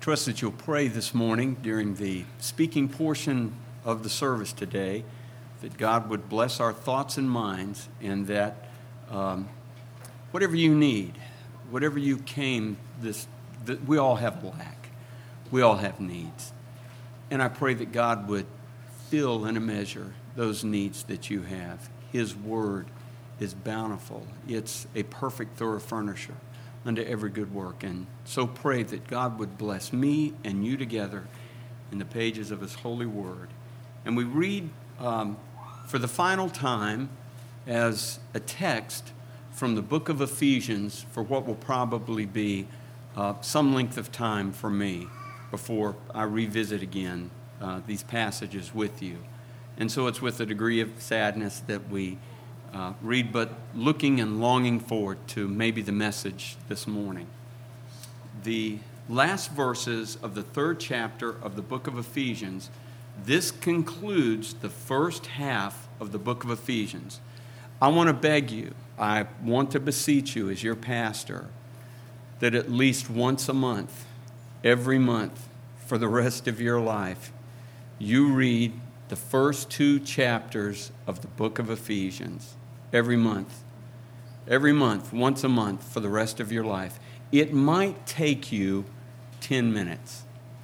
trust that you'll pray this morning during the speaking portion of the service today, that God would bless our thoughts and minds, and that whatever you need, whatever you came, that we all have lack. We all have needs. And I pray that God would fill in a measure those needs that you have. His word is bountiful. It's a perfect thorough furnisher unto every good work. And so pray that God would bless me and you together in the pages of His holy word. And we read for the final time as a text from the book of Ephesians for what will probably be some length of time for me before I revisit again these passages with you. And so it's with a degree of sadness that we read, but looking and longing forward to maybe the message this morning. The last verses of the 3rd chapter of the book of Ephesians, this concludes the first half of the book of Ephesians. I want to beg you, I want to beseech you as your pastor, that at least once a month, every month, for the rest of your life, you read the first 2 chapters of the book of Ephesians. Every month, once a month for the rest of your life. It might take you 10 minutes.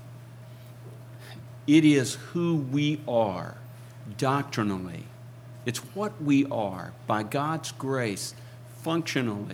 It is who we are doctrinally. It's what we are by God's grace functionally.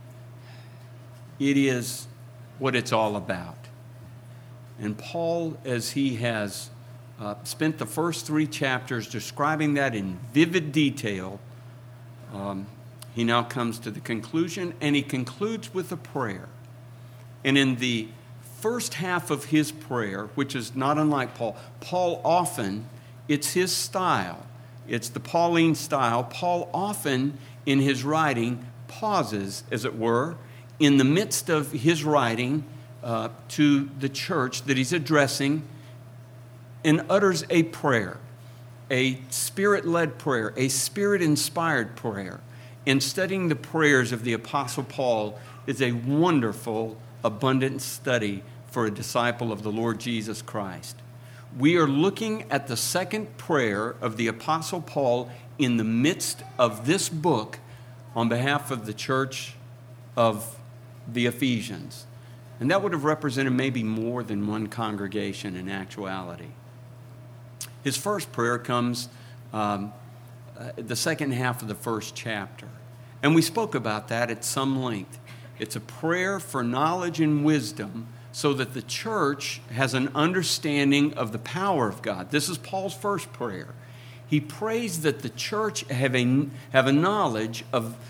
It is what it's all about. And Paul, as he has spent the first 3 chapters describing that in vivid detail, he now comes to the conclusion, and he concludes with a prayer. And in the first half of his prayer, which is not unlike Paul often, it's his style. It's the Pauline style. Paul often, in his writing, pauses, as it were, in the midst of his writing to the church that he's addressing, and utters a prayer. A Spirit-led prayer, a Spirit-inspired prayer. And studying the prayers of the Apostle Paul is a wonderful, abundant study for a disciple of the Lord Jesus Christ. We are looking at the second prayer of the Apostle Paul in the midst of this book on behalf of the church of the Ephesians. And that would have represented maybe more than one congregation in actuality. His first prayer comes the second half of the first chapter. And we spoke about that at some length. It's a prayer for knowledge and wisdom so that the church has an understanding of the power of God. This is Paul's first prayer. He prays that the church have knowledge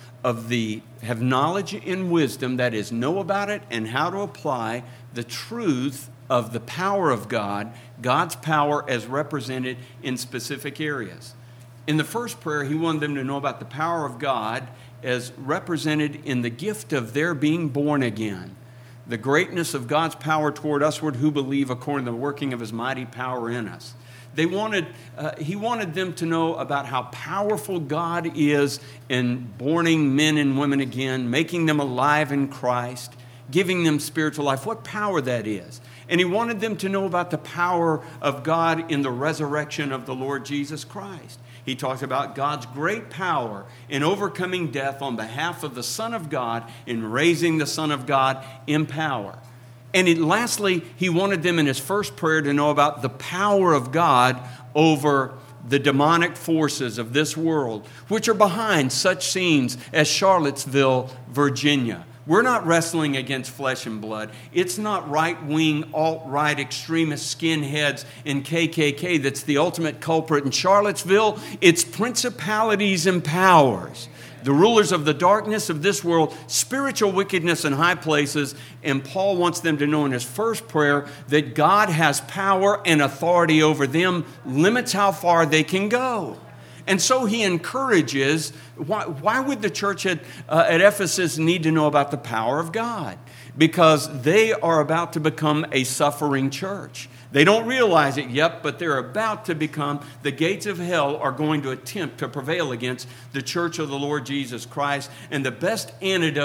and wisdom, that is, know about it and how to apply the truth of the power of God, God's power as represented in specific areas. In the first prayer, he wanted them to know about the power of God as represented in the gift of their being born again, the greatness of God's power toward usward who believe according to the working of His mighty power in us. He wanted them to know about how powerful God is in borning men and women again, making them alive in Christ, giving them spiritual life, what power that is. And he wanted them to know about the power of God in the resurrection of the Lord Jesus Christ. He talks about God's great power in overcoming death on behalf of the Son of God, in raising the Son of God in power. And lastly, he wanted them in his first prayer to know about the power of God over the demonic forces of this world, which are behind such scenes as Charlottesville, Virginia. We're not wrestling against flesh and blood. It's not right-wing, alt-right extremist skinheads in KKK that's the ultimate culprit in Charlottesville. It's principalities and powers, the rulers of the darkness of this world, spiritual wickedness in high places. And Paul wants them to know in his first prayer that God has power and authority over them, limits how far they can go. And so he encourages, why would the church at Ephesus need to know about the power of God? Because they are about to become a suffering church. They don't realize it yet, but they're about to become, the gates of hell are going to attempt to prevail against the church of the Lord Jesus Christ. And the best antidote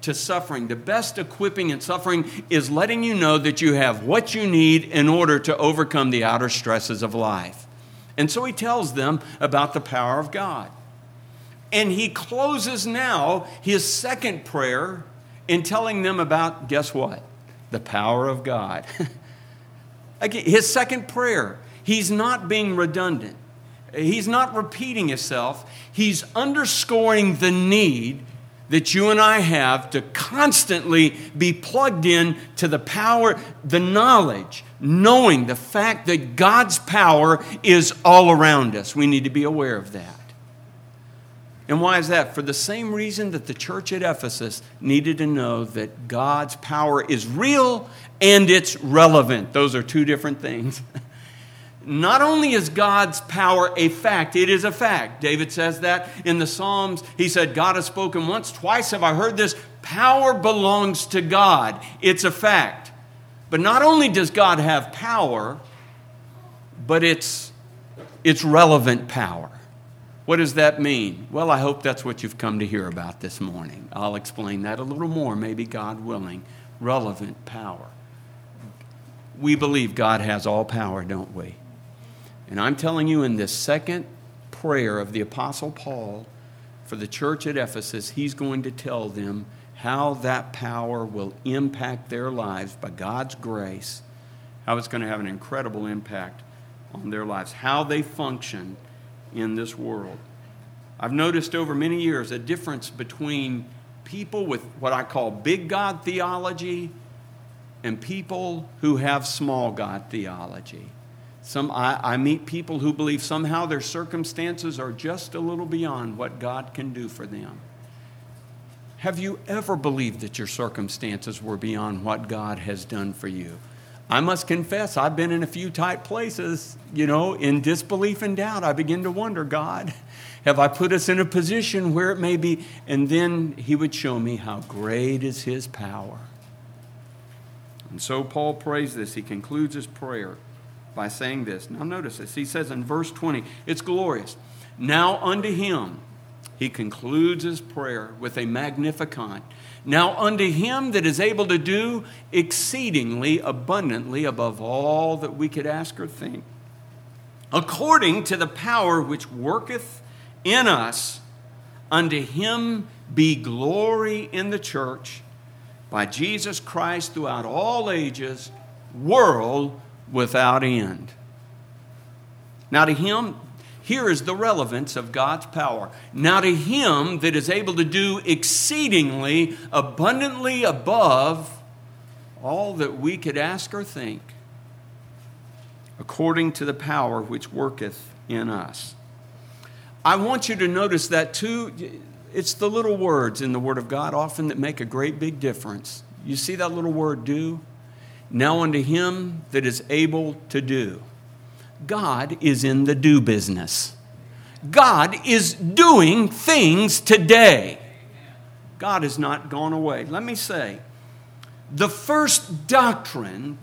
to suffering. The best equipping in suffering is letting you know that you have what you need in order to overcome the outer stresses of life. And so he tells them about the power of God. And he closes now his second prayer in telling them about, guess what? The power of God. Again, his second prayer, he's not being redundant. He's not repeating himself. He's underscoring the need that you and I have to constantly be plugged in to the power, the knowledge, knowing the fact that God's power is all around us. We need to be aware of that. And why is that? For the same reason that the church at Ephesus needed to know that God's power is real and it's relevant. Those are two different things. Not only is God's power a fact, it is a fact. David says that in the Psalms. He said, God has spoken once, twice have I heard this. Power belongs to God. It's a fact. But not only does God have power, but it's relevant power. What does that mean? Well, I hope that's what you've come to hear about this morning. I'll explain that a little more, maybe God willing. Relevant power. We believe God has all power, don't we? And I'm telling you, in this second prayer of the Apostle Paul for the church at Ephesus, he's going to tell them how that power will impact their lives by God's grace, how it's going to have an incredible impact on their lives, how they function in this world. I've noticed over many years a difference between people with what I call big God theology and people who have small God theology. I meet people who believe somehow their circumstances are just a little beyond what God can do for them. Have you ever believed that your circumstances were beyond what God has done for you? I must confess, I've been in a few tight places, in disbelief and doubt. I begin to wonder, God, have I put us in a position where it may be? And then he would show me how great is his power. And so Paul prays this. He concludes his prayer by saying this. Now notice this. He says in verse 20, it's glorious. Now unto him, he concludes his prayer with a Magnificat. Now unto him that is able to do exceedingly abundantly above all that we could ask or think, according to the power which worketh in us, unto him be glory in the church by Jesus Christ throughout all ages, world without end. Now to him, here is the relevance of God's power. Now to him that is able to do exceedingly abundantly above all that we could ask or think, according to the power which worketh in us. I want you to notice that too. It's the little words in the Word of God often that make a great big difference. You see that little word, do? Now unto him that is able to do. God is in the do business. God is doing things today. God has not gone away. Let me say, the first doctrine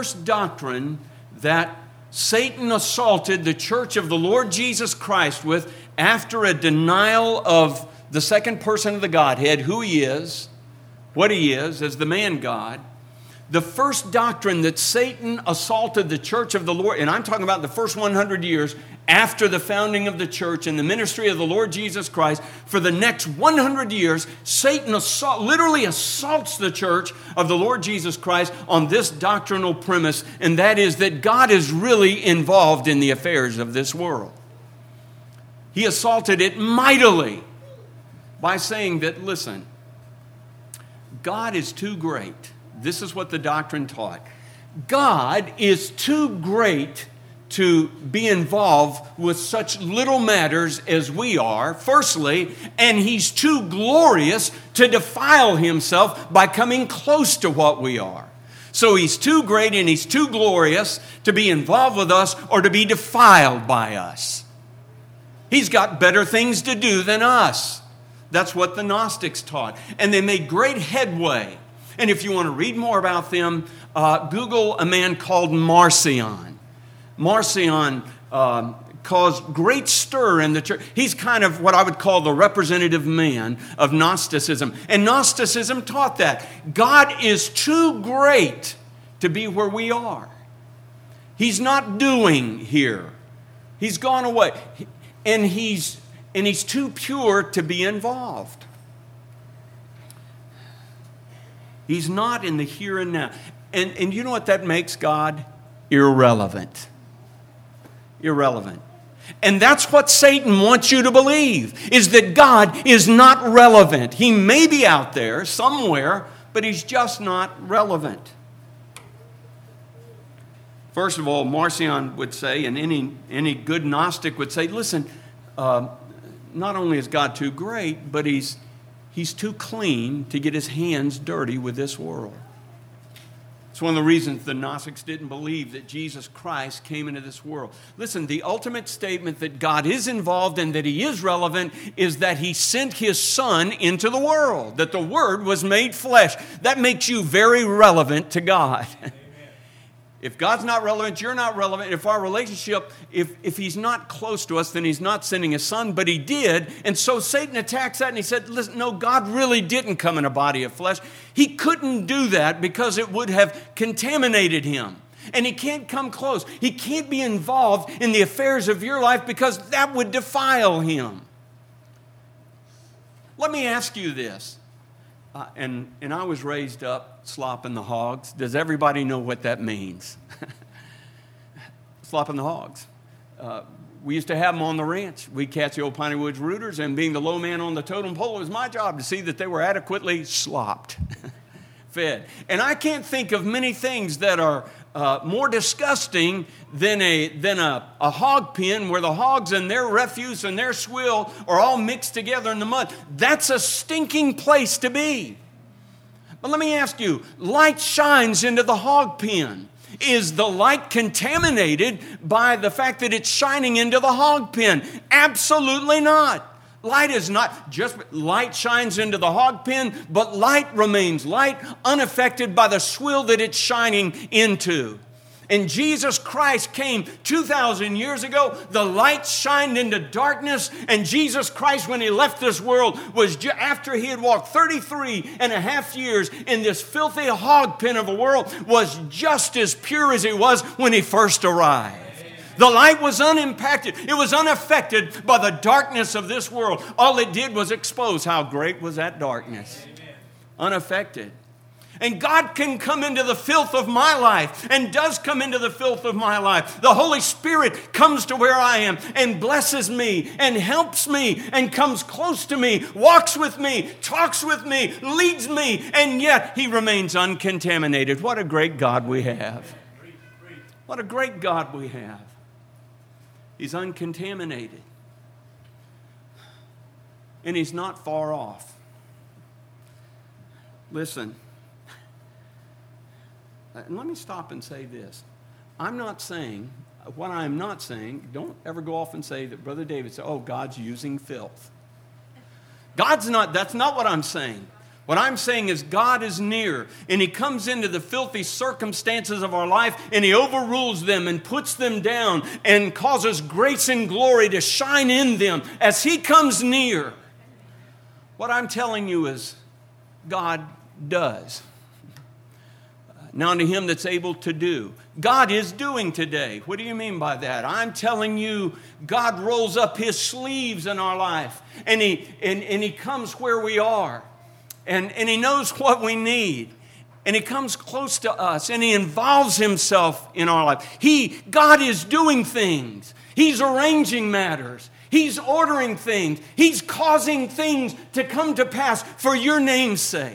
that Satan assaulted the church of the Lord Jesus Christ with after a denial of the second person of the Godhead, who he is, what he is as the man God, the first doctrine that Satan assaulted the church of the Lord, and I'm talking about the first 100 years after the founding of the church and the ministry of the Lord Jesus Christ, for the next 100 years, Satan literally assaults the church of the Lord Jesus Christ on this doctrinal premise, and that is that God is really involved in the affairs of this world. He assaulted it mightily by saying that, listen, God is too great. This is what the doctrine taught. God is too great to be involved with such little matters as we are, firstly, and he's too glorious to defile himself by coming close to what we are. So he's too great and he's too glorious to be involved with us or to be defiled by us. He's got better things to do than us. That's what the Gnostics taught. And they made great headway. And if you want to read more about them, Google a man called Marcion. Marcion caused great stir in the church. He's kind of what I would call the representative man of Gnosticism. And Gnosticism taught that God is too great to be where we are. He's not doing here. He's gone away. And he's too pure to be involved. He's not in the here and now. And you know what that makes God? Irrelevant. Irrelevant. And that's what Satan wants you to believe, is that God is not relevant. He may be out there somewhere, but he's just not relevant. First of all, Marcion would say, and any good Gnostic would say, listen, not only is God too great, but he's too clean to get his hands dirty with this world. It's one of the reasons the Gnostics didn't believe that Jesus Christ came into this world. Listen, the ultimate statement that God is involved and that he is relevant is that he sent his Son into the world, that the Word was made flesh. That makes you very relevant to God. If God's not relevant, you're not relevant. If our relationship, if he's not close to us, then he's not sending his Son, but he did. And so Satan attacks that and he said, listen, no, God really didn't come in a body of flesh. He couldn't do that because it would have contaminated him. And he can't come close. He can't be involved in the affairs of your life because that would defile him. Let me ask you this. And I was raised up slopping the hogs. Does everybody know what that means? Slopping the hogs. We used to have them on the ranch. We'd catch the old Piney Woods rooters, and being the low man on the totem pole, it was my job to see that they were adequately slopped, fed. And I can't think of many things that are more disgusting than a hog pen where the hogs and their refuse and their swill are all mixed together in the mud. That's a stinking place to be. But let me ask you, light shines into the hog pen. Is the light contaminated by the fact that it's shining into the hog pen? Absolutely not. Light is not just light shines into the hog pen, but light remains light, unaffected by the swill that it's shining into. And Jesus Christ came 2,000 years ago. The light shined into darkness. And Jesus Christ, when he left this world, was after he had walked 33 and a half years in this filthy hog pen of a world, was just as pure as he was when he first arrived. The light was unimpacted. It was unaffected by the darkness of this world. All it did was expose how great was that darkness. Amen. Unaffected. And God can come into the filth of my life and does come into the filth of my life. The Holy Spirit comes to where I am and blesses me and helps me and comes close to me, walks with me, talks with me, leads me, and yet he remains uncontaminated. What a great God we have. What a great God we have. He's uncontaminated. And he's not far off. Listen. And let me stop and say this. I'm not saying, don't ever go off and say that Brother David said, oh, God's using filth. That's not what I'm saying. What I'm saying is God is near, and he comes into the filthy circumstances of our life, and he overrules them and puts them down and causes grace and glory to shine in them as he comes near. What I'm telling you is God does. Now to him that's able to do. God is doing today. What do you mean by that? I'm telling you, God rolls up his sleeves in our life, and he comes where we are. And he knows what we need. And he comes close to us, and he involves himself in our life. God is doing things. He's arranging matters. He's ordering things. He's causing things to come to pass for your name's sake.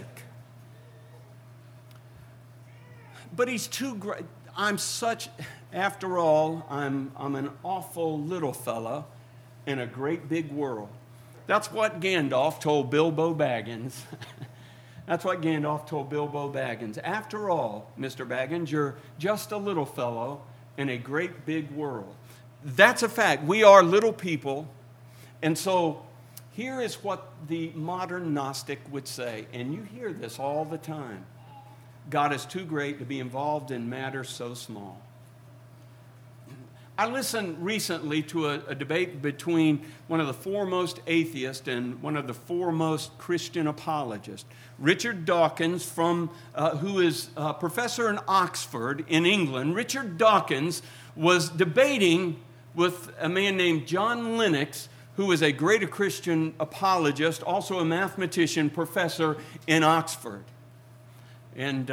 But he's too great. After all, I'm an awful little fellow in a great big world. That's what Gandalf told Bilbo Baggins. That's what Gandalf told Bilbo Baggins. After all, Mr. Baggins, you're just a little fellow in a great big world. That's a fact. We are little people. And so here is what the modern Gnostic would say. And you hear this all the time. God is too great to be involved in matters so small. I listened recently to a debate between one of the foremost atheists and one of the foremost Christian apologists, Richard Dawkins, who is a professor in Oxford in England. Richard Dawkins was debating with a man named John Lennox, who is a great Christian apologist, also a mathematician, professor in Oxford. And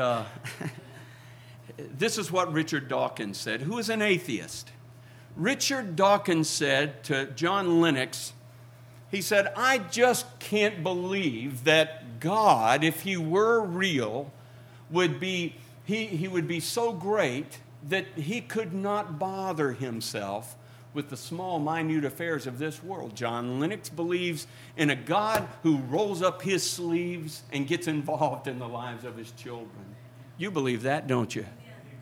this is what Richard Dawkins said, who is an atheist. Richard Dawkins said to John Lennox, he said, I just can't believe that God, if he were real, would be so great that he could not bother himself with the small, minute affairs of this world. John Lennox believes in a God who rolls up his sleeves and gets involved in the lives of his children. You believe that, don't you?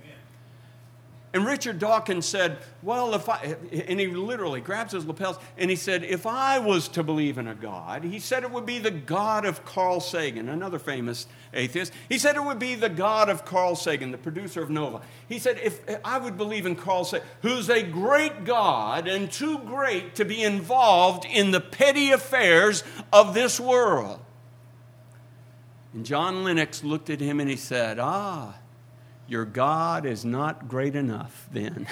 And Richard Dawkins said, well, and he literally grabs his lapels, and he said, if I was to believe in a God, he said it would be the God of Carl Sagan, another famous atheist. He said it would be the God of Carl Sagan, the producer of Nova. He said, if I would believe in Carl Sagan, who's a great God and too great to be involved in the petty affairs of this world. And John Lennox looked at him and he said, your God is not great enough then.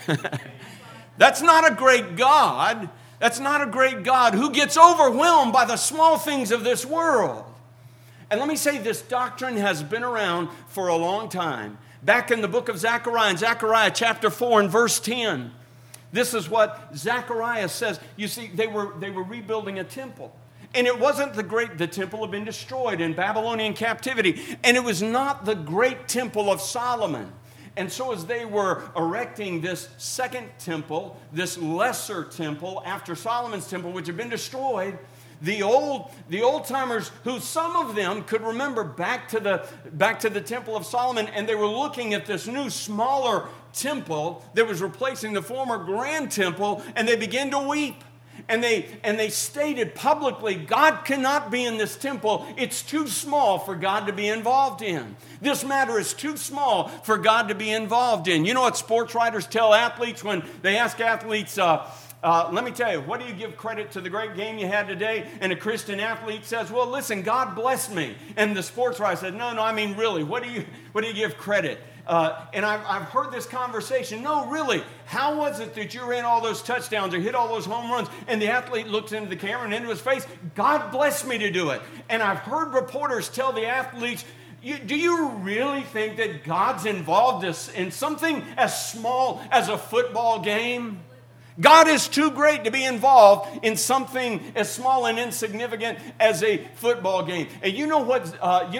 That's not a great God. That's not a great God who gets overwhelmed by the small things of this world. And let me say, this doctrine has been around for a long time. Back in the book of Zechariah, in Zechariah chapter 4 and verse 10, this is what Zechariah says. You see, they were rebuilding a temple. And it wasn't the temple had been destroyed in Babylonian captivity. And it was not the great temple of Solomon. And so as they were erecting this second temple, this lesser temple after Solomon's temple, which had been destroyed, the old-timers, who some of them could remember back to the temple of Solomon, and they were looking at this new, smaller temple that was replacing the former grand temple, and they began to weep. And they stated publicly, God cannot be in this temple. It's too small for God to be involved in. This matter is too small for God to be involved in. You know what sports writers tell athletes when they ask athletes, let me tell you, what do you give credit to the great game you had today? And a Christian athlete says, well, listen, God blessed me. And the sports writer said, no, I mean, really, what do you give credit? And I've heard this conversation. No, really, how was it that you ran all those touchdowns or hit all those home runs? And the athlete looks into the camera and into his face, God blessed me to do it. And I've heard reporters tell the athletes, do you really think that God's involved in something as small as a football game? God is too great to be involved in something as small and insignificant as a football game. And you know what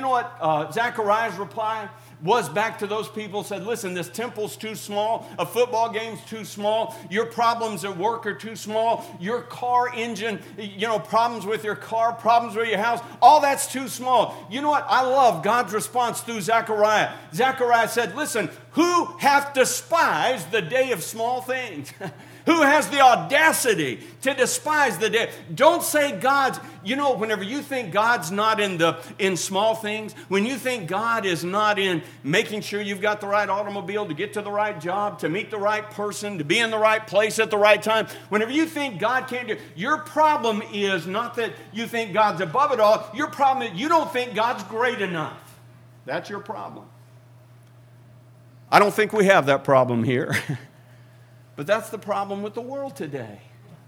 Zechariah's reply was back to those people? Said, listen, this temple's too small, a football game's too small, your problems at work are too small, your car engine, problems with your car, problems with your house, all that's too small. You know what? I love God's response through Zechariah. Zechariah said, listen, who hath despised the day of small things? Who has the audacity to despise the day? Don't say God's, whenever you think God's not in small things, when you think God is not in making sure you've got the right automobile to get to the right job, to meet the right person, to be in the right place at the right time, whenever you think God can't do, your problem is not that you think God's above it all, your problem is you don't think God's great enough. That's your problem. I don't think we have that problem here. But that's the problem with the world today.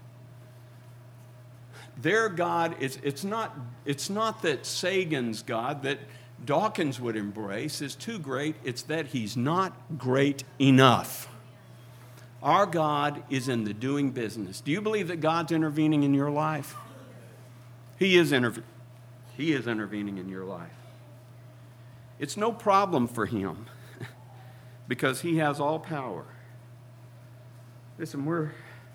Their God it's not that Sagan's God that Dawkins would embrace is too great, it's that he's not great enough. Our God is in the doing business. Do you believe that God's intervening in your life? He is intervening in your life. It's no problem for him because he has all power. Listen,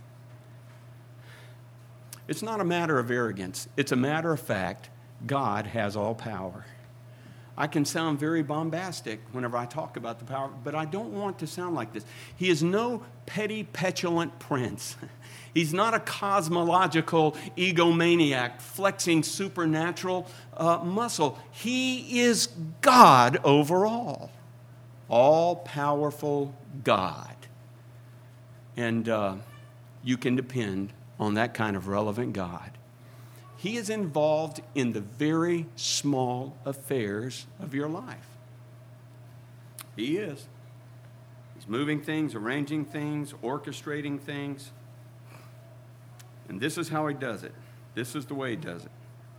it's not a matter of arrogance. It's a matter of fact. God has all power. I can sound very bombastic whenever I talk about the power, but I don't want to sound like this. He is no petty, petulant prince. He's not a cosmological egomaniac flexing supernatural muscle. He is God over all powerful God. And you can depend on that kind of relevant God. He is involved in the very small affairs of your life. He is. He's moving things, arranging things, orchestrating things. And this is how he does it. This is the way he does it.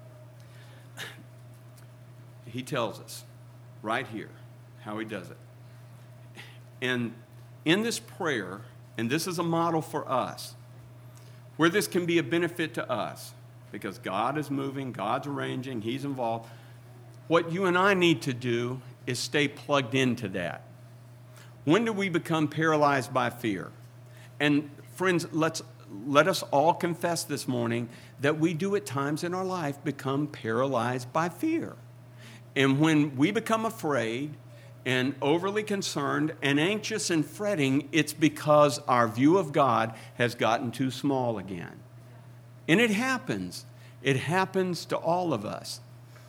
He tells us right here how he does it. And in this prayer, and this is a model for us, where this can be a benefit to us, because God is moving, God's arranging, he's involved. What you and I need to do is stay plugged into that. When do we become paralyzed by fear? And friends, let us all confess this morning that we do at times in our life become paralyzed by fear. And when we become afraid and overly concerned and anxious and fretting, it's because our view of God has gotten too small again. And it happens. It happens to all of us.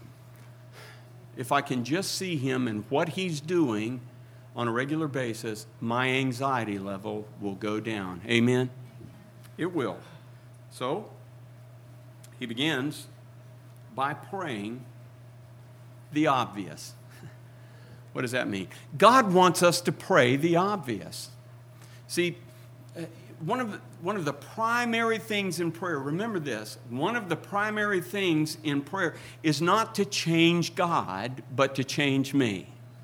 If I can just see him and what he's doing on a regular basis, my anxiety level will go down. Amen? It will. So, he begins by praying the obvious. What does that mean? God wants us to pray the obvious. See, one of the primary things in prayer, remember this, one of the primary things in prayer is not to change God, but to change me.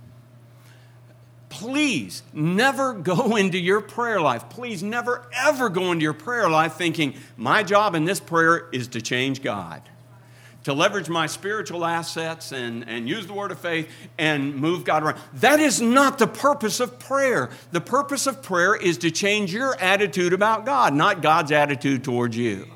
Please never go into your prayer life. Please never, ever go into your prayer life thinking, my job in this prayer is to change God, to leverage my spiritual assets and use the word of faith and move God around. That is not the purpose of prayer. The purpose of prayer is to change your attitude about God, not God's attitude towards you.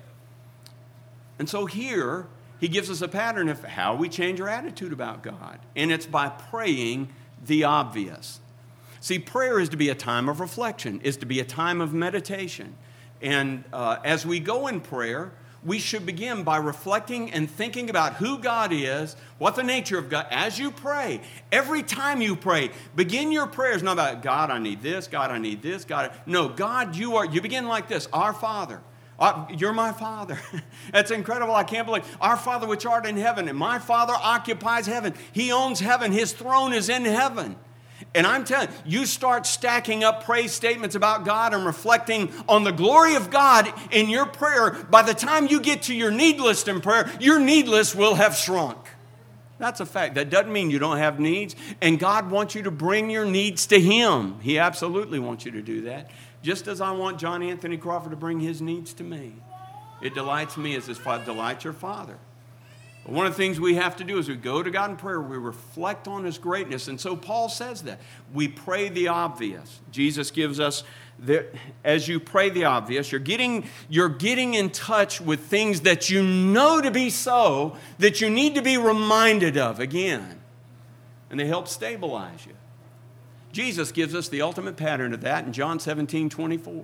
And so here, he gives us a pattern of how we change our attitude about God. And it's by praying the obvious. See, prayer is to be a time of reflection, is to be a time of meditation. And as we go in prayer, we should begin by reflecting and thinking about who God is, what the nature of God. As you pray, every time you pray, begin your prayers not about, God, I need this, God, I need this, God. No, God, you begin like this, our Father. You're my Father. That's incredible. I can't believe. Our Father which art in heaven, and my Father occupies heaven. He owns heaven. His throne is in heaven. And I'm telling you, you start stacking up praise statements about God and reflecting on the glory of God in your prayer. By the time you get to your need list in prayer, your need list will have shrunk. That's a fact. That doesn't mean you don't have needs. And God wants you to bring your needs to Him. He absolutely wants you to do that. Just as I want John Anthony Crawford to bring his needs to me. It delights me as his Father delights your Father. But one of the things we have to do is we go to God in prayer, we reflect on His greatness. And so Paul says that. We pray the obvious. Jesus gives us, as you pray the obvious, you're getting in touch with things that you know to be so, that you need to be reminded of again. And they help stabilize you. Jesus gives us the ultimate pattern of that in John 17:24.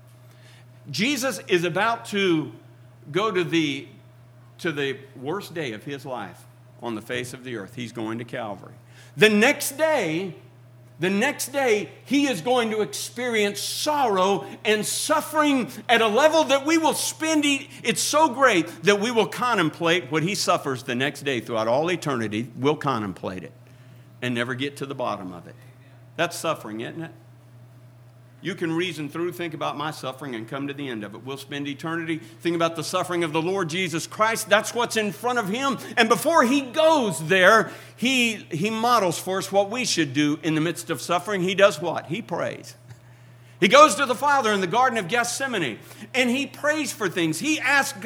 Jesus is about to go to the worst day of his life on the face of the earth. He's going to Calvary. The next day, he is going to experience sorrow and suffering at a level that we will it's so great that we will contemplate what he suffers the next day throughout all eternity. We'll contemplate it and never get to the bottom of it. That's suffering, isn't it? You can reason through, think about my suffering, and come to the end of it. We'll spend eternity thinking about the suffering of the Lord Jesus Christ. That's what's in front of him. And before he goes there, he models for us what we should do in the midst of suffering. He does what? He prays. He goes to the Father in the Garden of Gethsemane, and he prays for things. He asks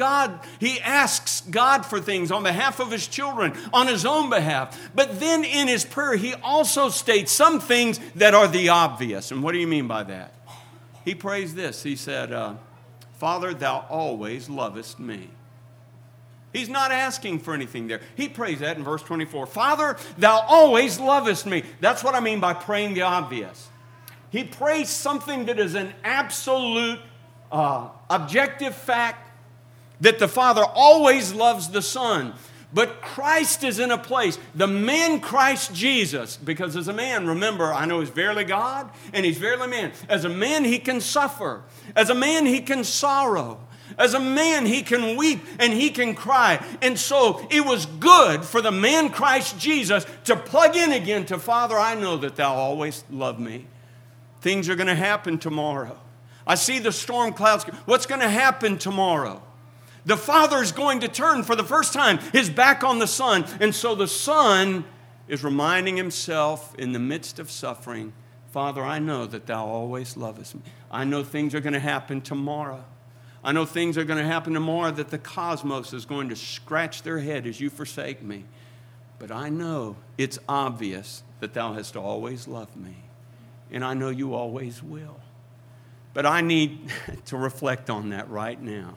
God for things on behalf of his children, on his own behalf. But then in his prayer, he also states some things that are the obvious. And what do you mean by that? He prays this. He said, Father, thou always lovest me. He's not asking for anything there. He prays that in verse 24. Father, thou always lovest me. That's what I mean by praying the obvious. He prays something that is an absolute objective fact, that the Father always loves the Son. But Christ is in a place, the man Christ Jesus, because as a man, remember, I know he's verily God and he's verily man. As a man, he can suffer. As a man, he can sorrow. As a man, he can weep and he can cry. And so it was good for the man Christ Jesus to plug in again to, Father, I know that thou always love me. Things are going to happen tomorrow. I see the storm clouds. What's going to happen tomorrow? The Father is going to turn for the first time his back on the Son. And so the Son is reminding himself in the midst of suffering, Father, I know that thou always lovest me. I know things are going to happen tomorrow. I know things are going to happen tomorrow that the cosmos is going to scratch their head as you forsake me. But I know it's obvious that thou hast always loved me. And I know you always will. But I need to reflect on that right now.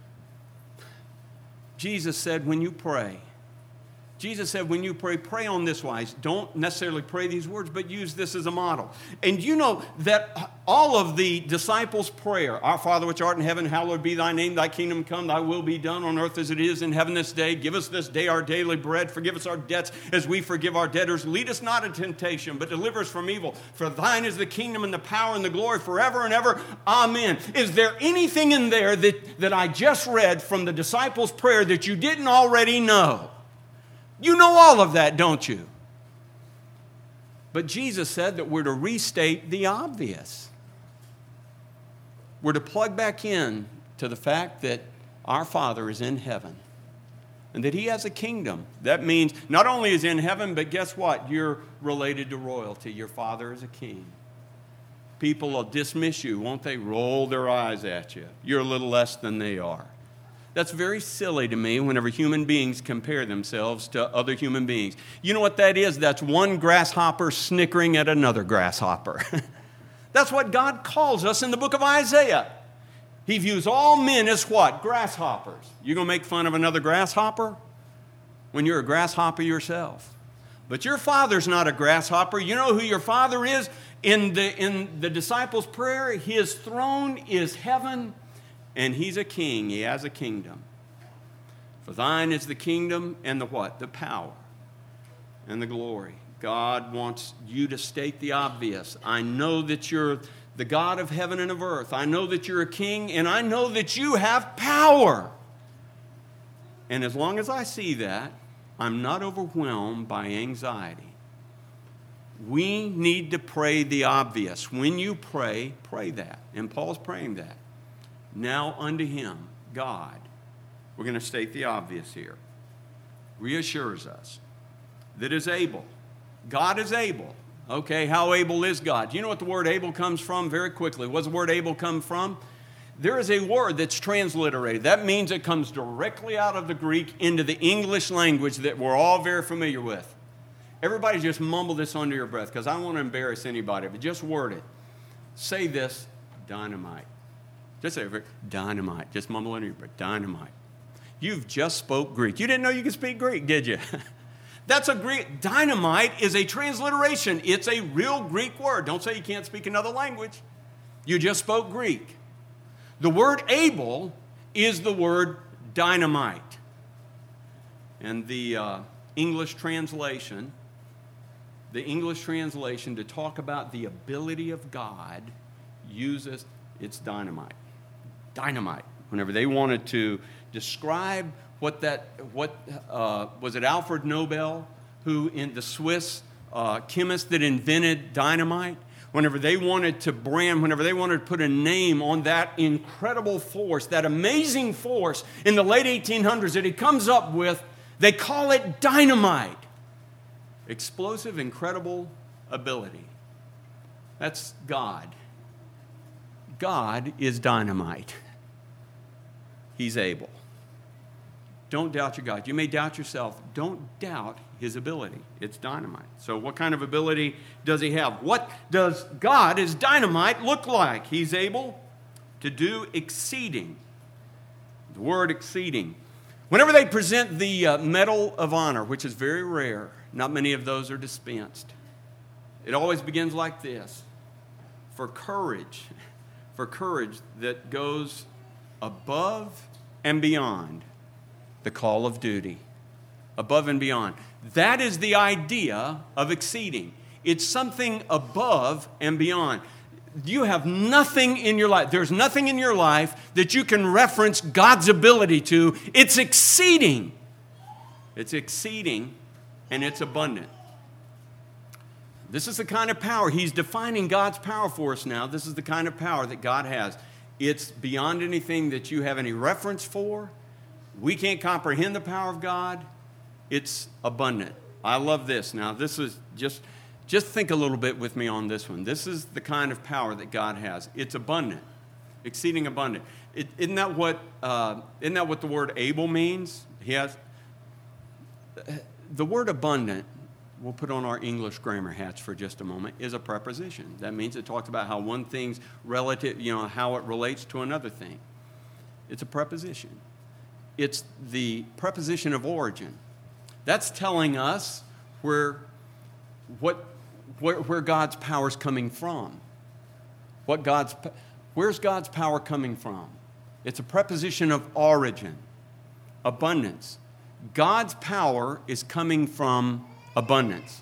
Jesus said, when you pray, pray on this wise. Don't necessarily pray these words, but use this as a model. And you know that all of the disciples' prayer, Our Father which art in heaven, hallowed be thy name, thy kingdom come, thy will be done on earth as it is in heaven this day. Give us this day our daily bread. Forgive us our debts as we forgive our debtors. Lead us not into temptation, but deliver us from evil. For thine is the kingdom and the power and the glory forever and ever. Amen. Is there anything in there that I just read from the disciples' prayer that you didn't already know? You know all of that, don't you? But Jesus said that we're to restate the obvious. We're to plug back in to the fact that our Father is in heaven and that he has a kingdom. That means not only is he in heaven, but guess what? You're related to royalty. Your Father is a king. People will dismiss you, won't they? Roll their eyes at you. You're a little less than they are. That's very silly to me whenever human beings compare themselves to other human beings. You know what that is? That's one grasshopper snickering at another grasshopper. That's what God calls us in the book of Isaiah. He views all men as what? Grasshoppers. You going to make fun of another grasshopper when you're a grasshopper yourself? But your Father's not a grasshopper. You know who your Father is? In the disciples' prayer, his throne is heaven. And he's a king. He has a kingdom. For thine is the kingdom and the what? The power and the glory. God wants you to state the obvious. I know that you're the God of heaven and of earth. I know that you're a king, and I know that you have power. And as long as I see that, I'm not overwhelmed by anxiety. We need to pray the obvious. When you pray, pray that. And Paul's praying that. Now unto him, God, we're going to state the obvious here, reassures us that is able. God is able. Okay, how able is God? Do you know what the word able comes from? Very quickly. What does the word able come from? There is a word that's transliterated. That means it comes directly out of the Greek into the English language that we're all very familiar with. Everybody just mumble this under your breath because I don't want to embarrass anybody, but just word it. Say this, dynamite. Just say it, dynamite. Just mumble under your breath, dynamite. You've just spoke Greek. You didn't know you could speak Greek, did you? That's a Greek. Dynamite is a transliteration. It's a real Greek word. Don't say you can't speak another language. You just spoke Greek. The word able is the word dynamite. And the English translation to talk about the ability of God uses it's dynamite. Dynamite. Whenever they wanted to describe was it Alfred Nobel, who in the Swiss chemist that invented dynamite? Whenever they wanted to put a name on that incredible force, that amazing force in the late 1800s that he comes up with, they call it dynamite. Explosive, incredible ability. That's God. God is dynamite. He's able. Don't doubt your God. You may doubt yourself. Don't doubt his ability. It's dynamite. So what kind of ability does he have? What does God as dynamite look like? He's able to do exceeding. The word exceeding. Whenever they present the Medal of Honor, which is very rare, not many of those are dispensed. It always begins like this. For courage that goes above and beyond the call of duty. above and beyond. That is the idea of exceeding. It's something above and beyond. You have nothing in your life. There's nothing in your life that you can reference God's ability to. It's exceeding. It's exceeding, and it's abundant. This is the kind of power. He's defining God's power for us now. This is the kind of power that God has. It's beyond anything that you have any reference for. We can't comprehend the power of God. It's abundant. I love this. Now, this is just think a little bit with me on this one. This is the kind of power that God has. It's abundant, exceeding abundant. Isn't that what the word able means? He has the word abundant. We'll put on our English grammar hats for just a moment, is a preposition. That means it talks about how one thing's relative, how it relates to another thing. It's a preposition. It's the preposition of origin. That's telling us where God's power is coming from. Where's God's power coming from? It's a preposition of origin, abundance. God's power is coming from abundance.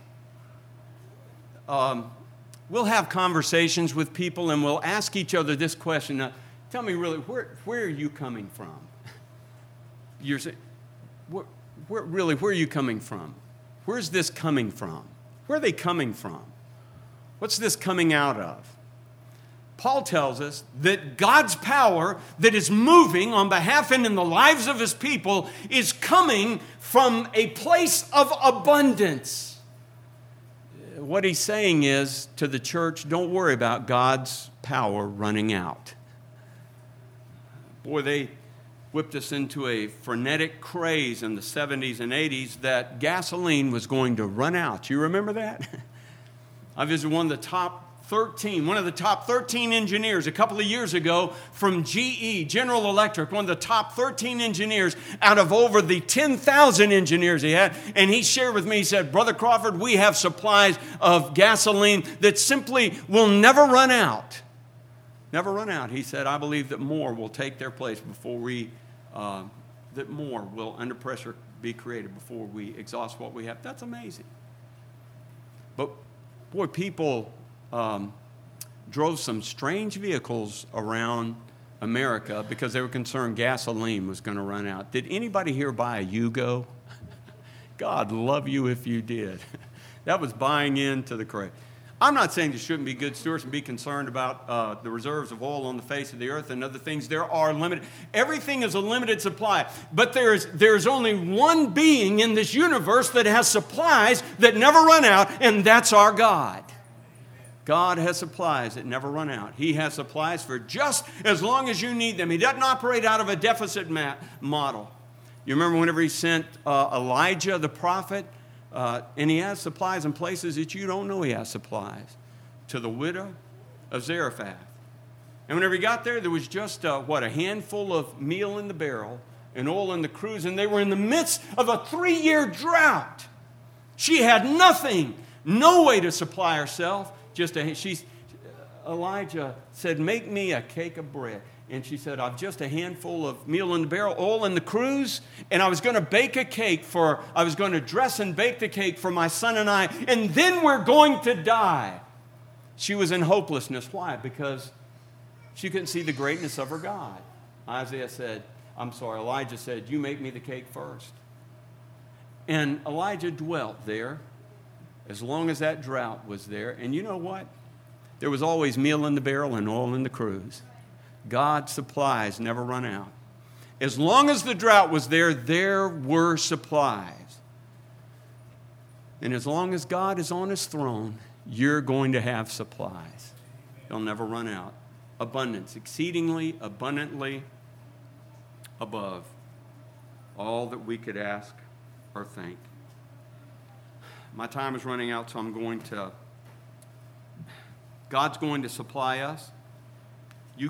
We'll have conversations with people and we'll ask each other this question. Now, tell me really, where are you coming from? You're saying, where are you coming from? Where's this coming from? Where are they coming from? What's this coming out of? Paul tells us that God's power that is moving on behalf and in the lives of his people is coming from a place of abundance. What he's saying is to the church, don't worry about God's power running out. Boy, they whipped us into a frenetic craze in the 70s and 80s that gasoline was going to run out. You remember that? I visited one of the top 13 engineers a couple of years ago from GE, General Electric, one of the top 13 engineers out of over the 10,000 engineers he had. And he shared with me, he said, Brother Crawford, we have supplies of gasoline that simply will never run out. Never run out. He said, I believe that more will take their place that more will, under pressure, be created before we exhaust what we have. That's amazing. But, boy, people drove some strange vehicles around America because they were concerned gasoline was going to run out. Did anybody here buy a Yugo? God love you if you did. That was buying into the craze. I'm not saying you shouldn't be good stewards and be concerned about the reserves of oil on the face of the earth and other things. There are limited. Everything is a limited supply. But there's only one being in this universe that has supplies that never run out, and that's our God. God has supplies that never run out. He has supplies for just as long as you need them. He doesn't operate out of a deficit model. You remember whenever he sent Elijah the prophet, and he has supplies in places that you don't know he has supplies, to the widow of Zarephath. And whenever he got there, there was just, a handful of meal in the barrel and oil in the cruse, and they were in the midst of a 3-year drought. She had nothing, no way to supply herself. Elijah said, make me a cake of bread. And she said, I've just a handful of meal in the barrel, oil in the cruse, and I was going to dress and bake the cake for my son and I, and then we're going to die. She was in hopelessness. Why? Because she couldn't see the greatness of her God. Elijah said, you make me the cake first. And Elijah dwelt there as long as that drought was there. And you know what? There was always meal in the barrel and oil in the cruse. God's supplies never run out. As long as the drought was there, there were supplies. And as long as God is on his throne, you're going to have supplies. They'll never run out. Abundance, exceedingly, abundantly above all that we could ask or think. My time is running out, so God's going to supply us. You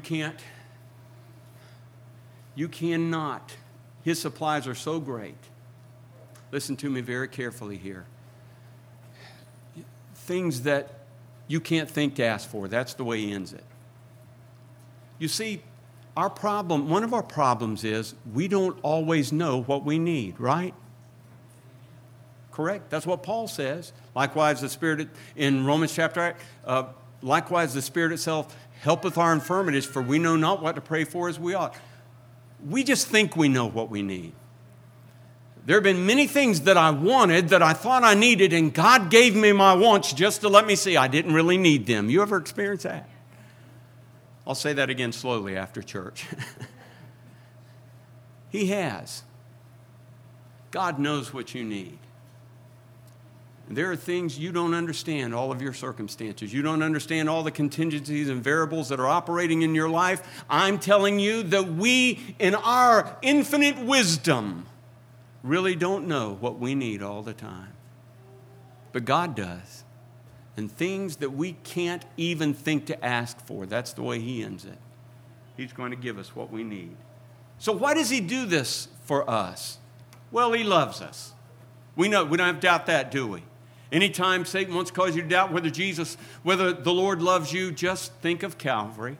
cannot. His supplies are so great. Listen to me very carefully here. Things that you can't think to ask for. That's the way he ends it. You see, one of our problems is we don't always know what we need, right? correct. That's what Paul says. Likewise, the Spirit in Romans chapter 8, likewise, the Spirit itself helpeth our infirmities, for we know not what to pray for as we ought. We just think we know what we need. There have been many things that I wanted that I thought I needed, and God gave me my wants just to let me see I didn't really need them. You ever experienced that? I'll say that again slowly after church. He has. God knows what you need. There are things you don't understand, all of your circumstances. You don't understand all the contingencies and variables that are operating in your life. I'm telling you that we, in our infinite wisdom, really don't know what we need all the time. But God does. And things that we can't even think to ask for, that's the way He ends it. He's going to give us what we need. So why does He do this for us? Well, He loves us. We know, we don't have to doubt that, do we? Anytime Satan wants to cause you to doubt whether the Lord loves you, just think of Calvary.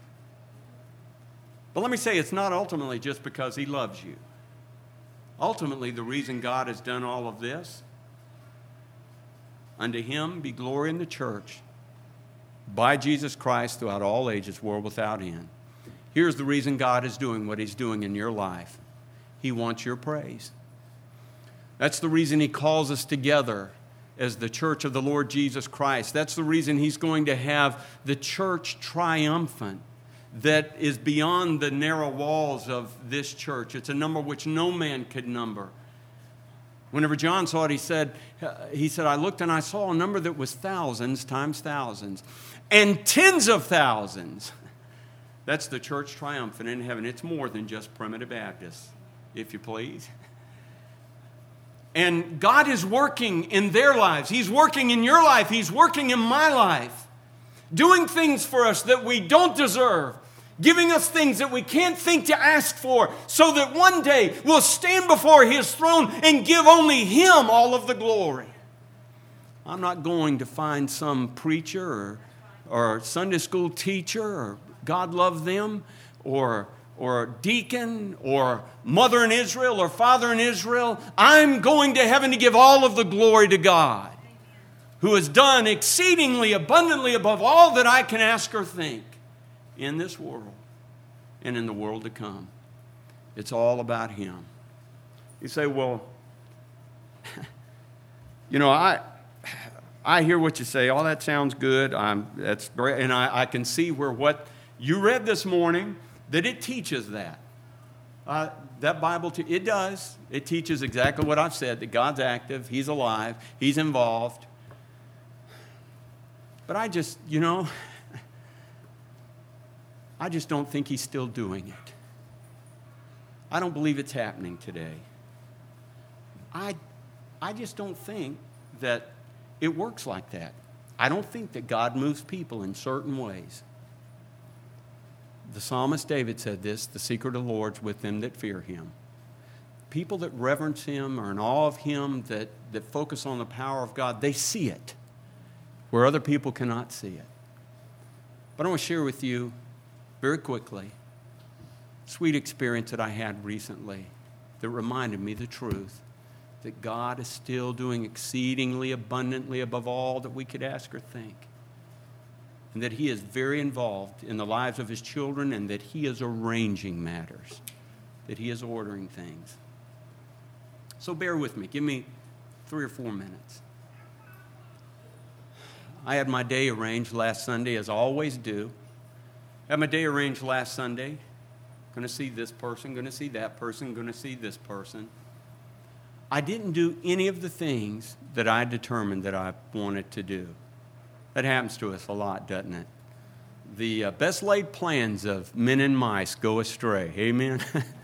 But let me say, it's not ultimately just because He loves you. Ultimately, the reason God has done all of this, unto Him be glory in the church by Jesus Christ throughout all ages, world without end. Here's the reason God is doing what He's doing in your life. He wants your praise. That's the reason He calls us together as the church of the Lord Jesus Christ. That's the reason He's going to have the church triumphant, that is beyond the narrow walls of this church. It's a number which no man could number. Whenever John saw it, he said, I looked and I saw a number that was thousands times thousands and tens of thousands. That's the church triumphant in heaven. It's more than just primitive Baptists, if you please. And God is working in their lives. He's working in your life. He's working in my life. Doing things for us that we don't deserve. Giving us things that we can't think to ask for, so that one day we'll stand before His throne and give only Him all of the glory. I'm not going to find some preacher or Sunday school teacher, or God love them, or deacon, or mother in Israel, or father in Israel. I'm going to heaven to give all of the glory to God, who has done exceedingly abundantly above all that I can ask or think in this world and in the world to come. It's all about Him. You say, well, I hear what you say. Oh, that sounds good. That's great. And I can see where what you read this morning, that it teaches that. That Bible, it does. It teaches exactly what I've said, that God's active, He's alive, He's involved. But I just don't think He's still doing it. I don't believe it's happening today. I just don't think that it works like that. I don't think that God moves people in certain ways. The psalmist David said this, the secret of the Lord's with them that fear Him. People that reverence Him, are in awe of Him, that focus on the power of God, they see it where other people cannot see it. But I want to share with you very quickly a sweet experience that I had recently that reminded me the truth, that God is still doing exceedingly abundantly above all that we could ask or think. And that He is very involved in the lives of His children, and that He is arranging matters, that He is ordering things. So bear with me. Give me 3 or 4 minutes. I had my day arranged last Sunday, as I always do. I had my day arranged last Sunday. Going to see this person, going to see that person, going to see this person. I didn't do any of the things that I determined that I wanted to do. That happens to us a lot, doesn't it? The best laid plans of men and mice go astray. Amen?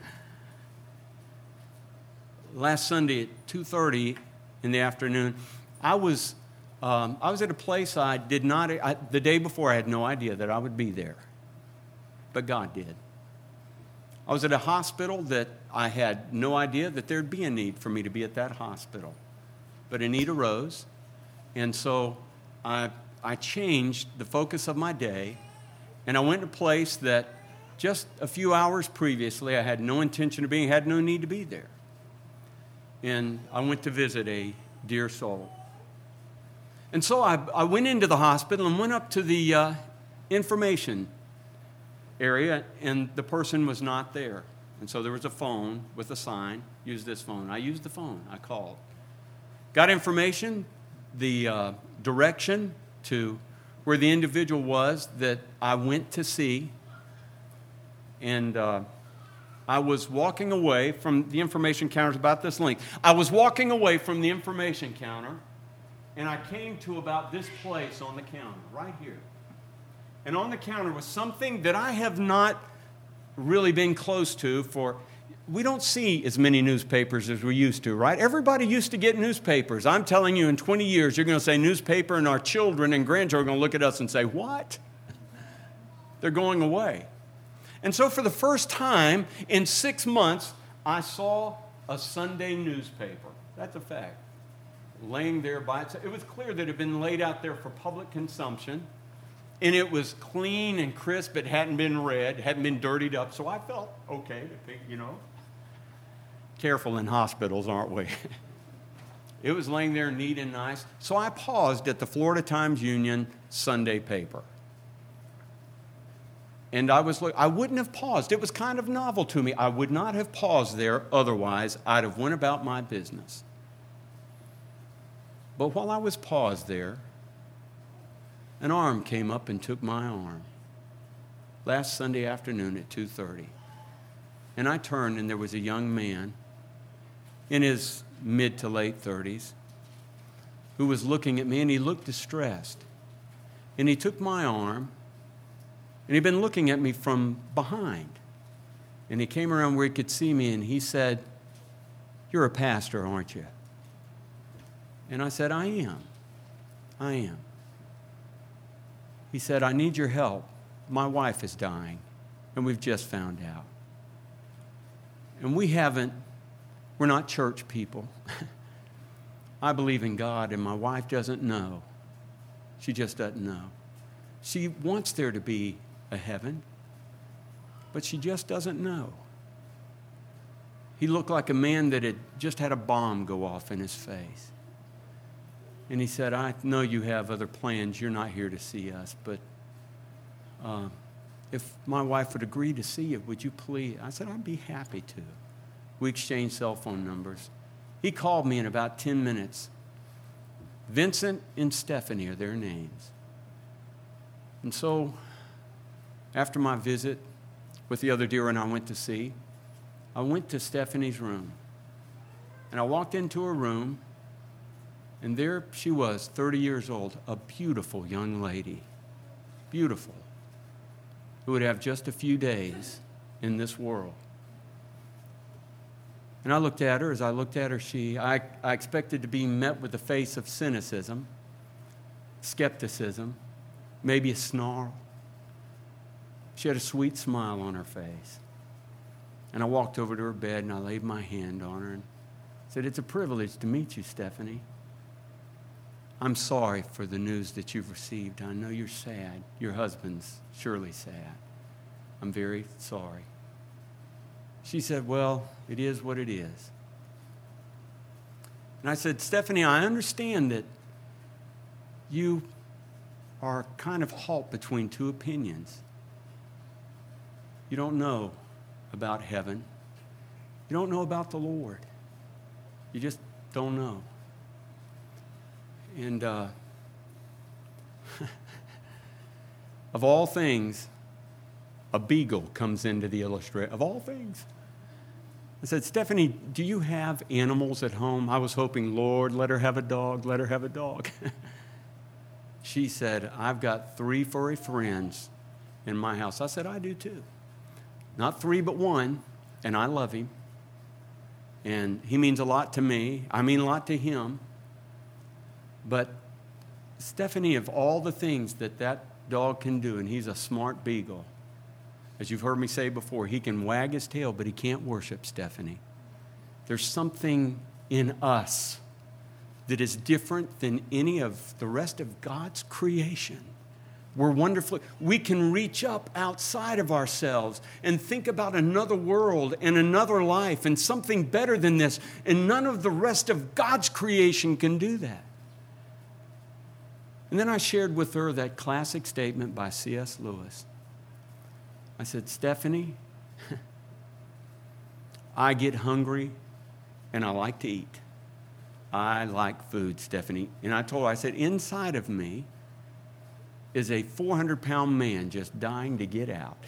Last Sunday at 2:30 in the afternoon, I was at a place I did not, the day before I had no idea that I would be there. But God did. I was at a hospital that I had no idea that there'd be a need for me to be at that hospital. But a need arose, and so I changed the focus of my day, and I went to a place that just a few hours previously I had no intention of being, had no need to be there. And I went to visit a dear soul. And so I went into the hospital and went up to the information area, and the person was not there. And so there was a phone with a sign, use this phone. I used the phone. I called. Got information, the direction to where the individual was that I went to see. And I was walking away from the information counters about this length. I was walking away from the information counter, and I came to about this place on the counter, right here. And on the counter was something that I have not really been close to for, we don't see as many newspapers as we used to, right? Everybody used to get newspapers. I'm telling you, in 20 years, you're going to say newspaper, and our children and grandchildren are going to look at us and say, what? They're going away. And so for the first time in 6 months, I saw a Sunday newspaper. That's a fact. Laying there by itself. It was clear that it had been laid out there for public consumption. And it was clean and crisp. It hadn't been read, hadn't been dirtied up. So I felt okay to pick, Careful in hospitals, aren't we? It was laying there neat and nice. So I paused at the Florida Times-Union Sunday paper. And I wouldn't have paused. It was kind of novel to me. I would not have paused there otherwise. I'd have went about my business. But while I was paused there, an arm came up and took my arm last Sunday afternoon at 2:30. And I turned, and there was a young man in his mid to late 30s who was looking at me, and he looked distressed. And he took my arm, and he'd been looking at me from behind. And he came around where he could see me, and he said, "You're a pastor, aren't you?" And I said, I am. He said, "I need your help. My wife is dying, and we've just found out. And we're not church people. I believe in God, and my wife doesn't know. She just doesn't know. She wants there to be a heaven, but she just doesn't know." He looked like a man that had just had a bomb go off in his face. And he said, "I know you have other plans. You're not here to see us, but if my wife would agree to see you, would you please?" I said, "I'd be happy to." We exchanged cell phone numbers. He called me in about 10 minutes. Vincent and Stephanie are their names. And so, after my visit with the other dear one I went to see, I went to Stephanie's room. And I walked into her room, and there she was, 30 years old, a beautiful young lady, beautiful, who would have just a few days in this world. And I looked at her. As I looked at her, I expected to be met with a face of cynicism, skepticism, maybe a snarl. She had a sweet smile on her face. And I walked over to her bed, and I laid my hand on her and said, "It's a privilege to meet you, Stephanie. I'm sorry for the news that you've received. I know you're sad. Your husband's surely sad. I'm very sorry." She said, "Well, it is what it is." And I said, "Stephanie, I understand that you are kind of halt between two opinions. You don't know about heaven. You don't know about the Lord. You just don't know. And of all things, a beagle comes into the illustration. Of all things. I said, "Stephanie, do you have animals at home?" I was hoping, Lord, let her have a dog, let her have a dog. She said, "I've got 3 furry friends in my house." I said, "I do too. Not 3, but 1, and I love him. And he means a lot to me. I mean a lot to him. But Stephanie, of all the things that dog can do, and he's a smart beagle, as you've heard me say before, he can wag his tail, but he can't worship, Stephanie. There's something in us that is different than any of the rest of God's creation. We're wonderfully, we can reach up outside of ourselves and think about another world and another life and something better than this. And none of the rest of God's creation can do that. And then I shared with her that classic statement by C.S. Lewis. I said, Stephanie, I get hungry and I like to eat. I like food, Stephanie. And I told her, I said, inside of me is a 400-pound man just dying to get out.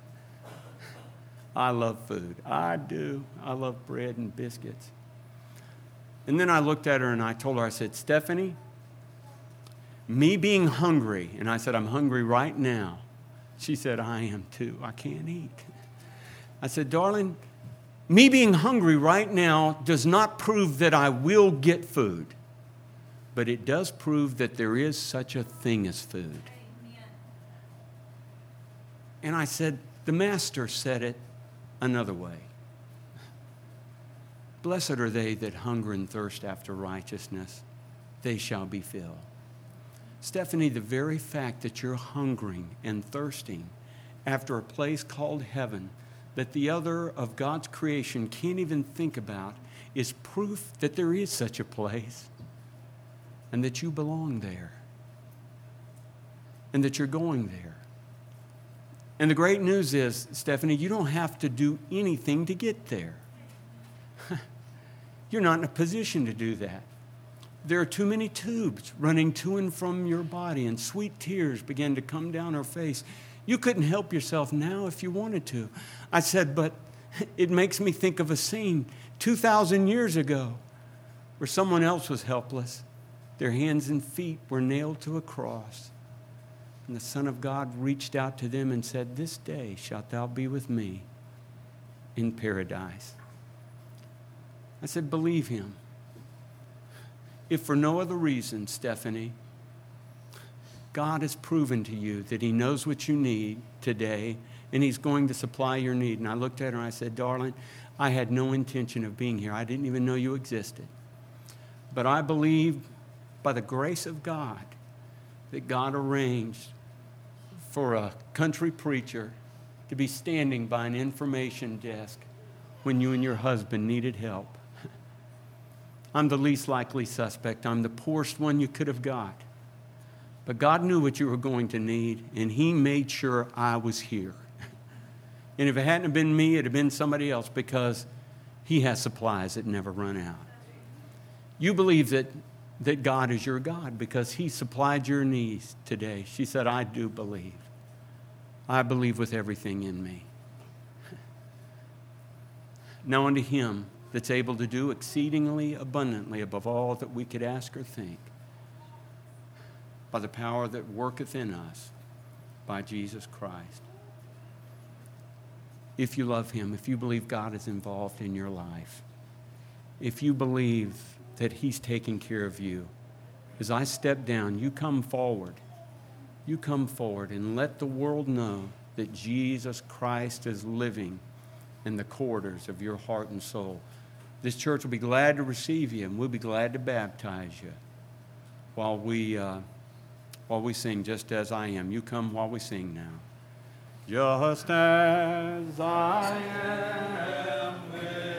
I love food. I do. I love bread and biscuits. And then I looked at her and I told her, I said, Stephanie, me being hungry, and I said, I'm hungry right now. She said, I am too. I can't eat. I said, darling, me being hungry right now does not prove that I will get food, but it does prove that there is such a thing as food. And I said, the Master said it another way. Blessed are they that hunger and thirst after righteousness. They shall be filled. Stephanie, the very fact that you're hungering and thirsting after a place called heaven that the other of God's creation can't even think about is proof that there is such a place and that you belong there and that you're going there. And the great news is, Stephanie, you don't have to do anything to get there. You're not in a position to do that. There are too many tubes running to and from your body, and sweet tears begin to come down her face. You couldn't help yourself now if you wanted to. I said, but it makes me think of a scene 2,000 years ago where someone else was helpless. Their hands and feet were nailed to a cross. And the Son of God reached out to them and said, this day shalt thou be with me in paradise. I said, believe him. If for no other reason, Stephanie, God has proven to you that he knows what you need today, and he's going to supply your need. And I looked at her and I said, darling, I had no intention of being here. I didn't even know you existed. But I believe by the grace of God that God arranged for a country preacher to be standing by an information desk when you and your husband needed help. I'm the least likely suspect. I'm the poorest one you could have got. But God knew what you were going to need, and he made sure I was here. And if it hadn't been me, it'd have been somebody else, because he has supplies that never run out. You believe that God is your God because he supplied your needs today. She said, I do believe. I believe with everything in me. Now unto him that's able to do exceedingly abundantly above all that we could ask or think, by the power that worketh in us, by Jesus Christ. If you love him, if you believe God is involved in your life, if you believe that he's taking care of you, as I step down, you come forward. You come forward and let the world know that Jesus Christ is living in the corridors of your heart and soul. This church will be glad to receive you, and we'll be glad to baptize you while we sing, Just As I Am. You come while we sing now. Just as I am.